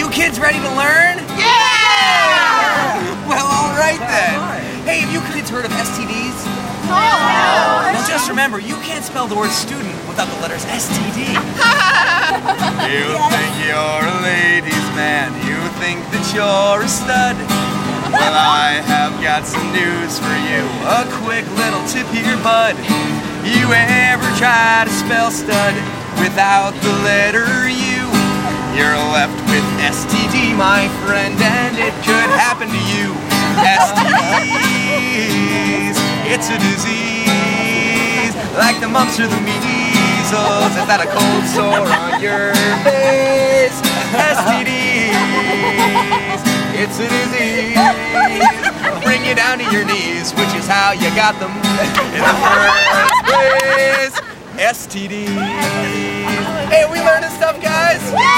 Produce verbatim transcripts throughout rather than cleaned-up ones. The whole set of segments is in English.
you kids ready to learn? Yeah! Well, all right then. Hey, have you kids heard of S T Ds? No! Well, just remember, you can't spell the word student without the letters S T D. You think you're a ladies' man, you think that you're a stud. Well, I have got some news for you, a quick little tip here, bud. You ever try to spell stud without the letter U? You're left with S T D, my friend, and it could happen to you. S T Ds, it's a disease, like the mumps or the measles. Is that a cold sore on your face? S T Ds, it's a disease, bring you down to your knees, which is how you got them in the first place. S T Ds. Hey, we learning stuff, guys?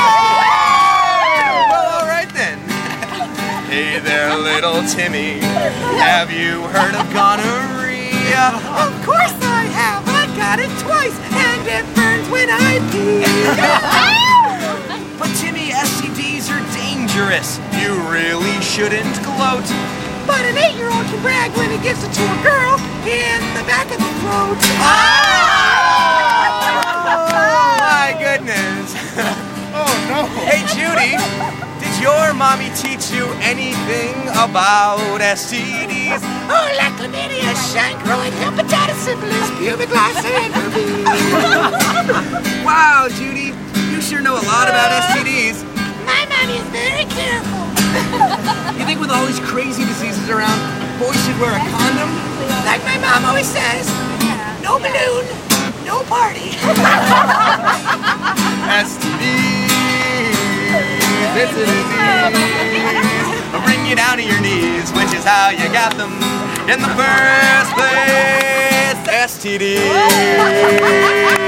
Well, all right then. Hey there, little Timmy. Have you heard of gonorrhea? Of course I have. I got it twice, and it burns when I pee. But Timmy, S T Ds are dangerous. You really shouldn't gloat. But an eight-year-old can brag when he gives it to a girl in the back of the throat. Oh, my goodness. Oh, no. Hey, Judy, did your mommy teach you anything about S T Ds? Oh, like chlamydia, chancroid, hepatitis, syphilis, pubic lice, and herpes. Wow, Judy, you sure know a lot about S T Ds. My mommy is very careful. You think with all these crazy diseases around, boys should wear a condom? Like my mom always says, no balloon, no party. S T Ds, it's a disease. Bring you down to your knees, which is how you got them in the first place. S T Ds.